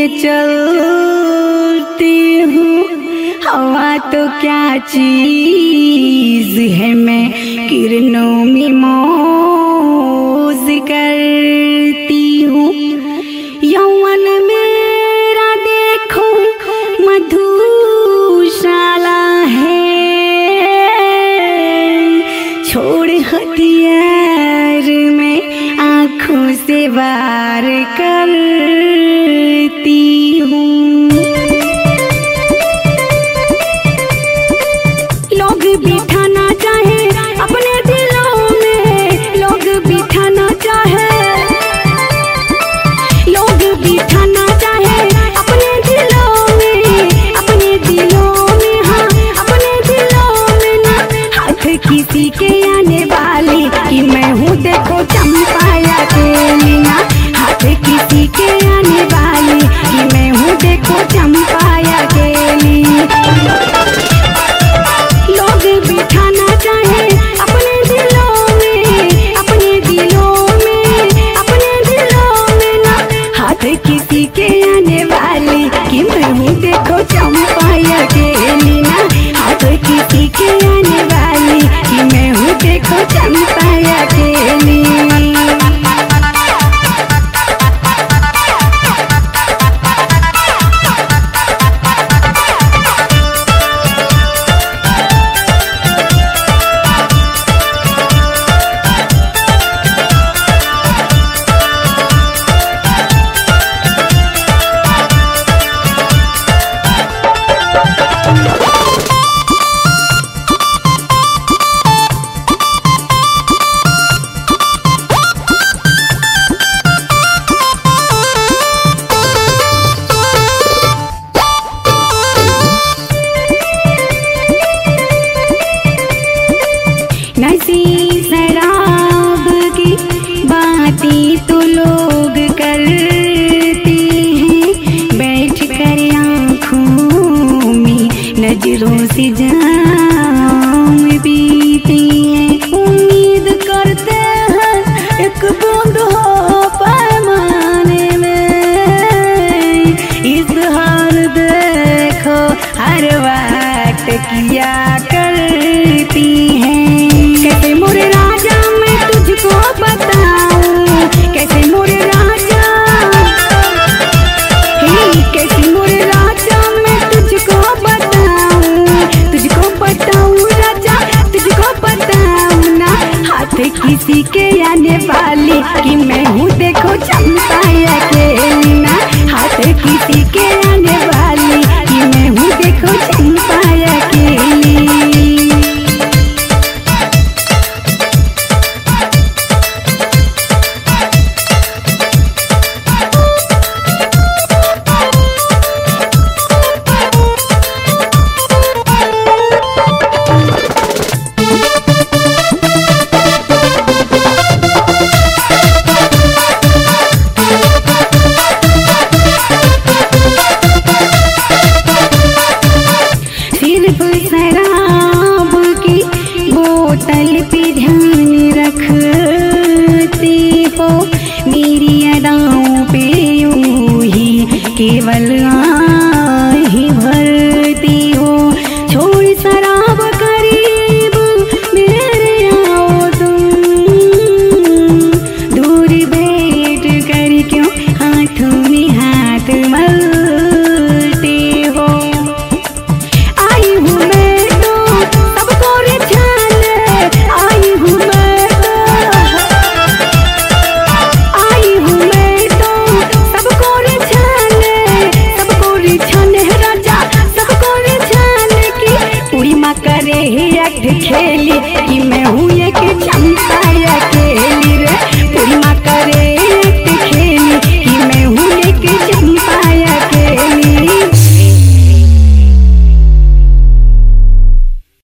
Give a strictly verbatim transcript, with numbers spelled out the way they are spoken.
चलती हूँ। हवा तो क्या चीज है, मैं किरणों में मौज करती हूँ। यौवन मेरा देखो मधुशाला है, छोड़ हथियार में आँखों से वार करती हूँ। लोग बिठाना चाहे अपने दिलों में, लोग बिठाना चाहे लोग बिठाना चाहे अपने दिलों में, अपने दिलों में, हाँ अपने दिलों में ना। हाथ किसी के आने वाली कि मैं हूँ देखो चंपाया के मीना। हाथ किसी के आने वाली कि मैं हूँ देखो चंपाया के मीना। लोग बिठाना चाहे अपने दिलों में, अपने दिलों में, अपने दिलों में ना। हाथ किसी के आने वाली कि मैं हूँ देखो चंपाया के मीना। हाथ किसी के आने वाली कि मैं हूँ देखो चंपाया के मीना। नशी शराब की बातें तो लोग करते हैं, बैठ कर आँखों में नजरों से जाम पीते हैं। उम्मीद करते हैं एक बूंद हो पैमाने में, इस हाल देखो हर वक्त किया करती हैं। कैसे मोरे राजा मैं तुझको बताऊं, कैसे मोरे राजा, ही कैसे मोरे राजा मैं तुझको बताऊं, तुझको बताऊं राजा, तुझको बताऊं ना। हाथ किसी के आने वाली कि मैं हूँ देखो चंपाया के मीना। हाथ किसी के आने वाली कि मैं हूँ देखो चंपाया के मीना। सिर्फ शराब की बोतल पे ध्यान रखती हो, मेरी अदाओं पे यूं ही केवल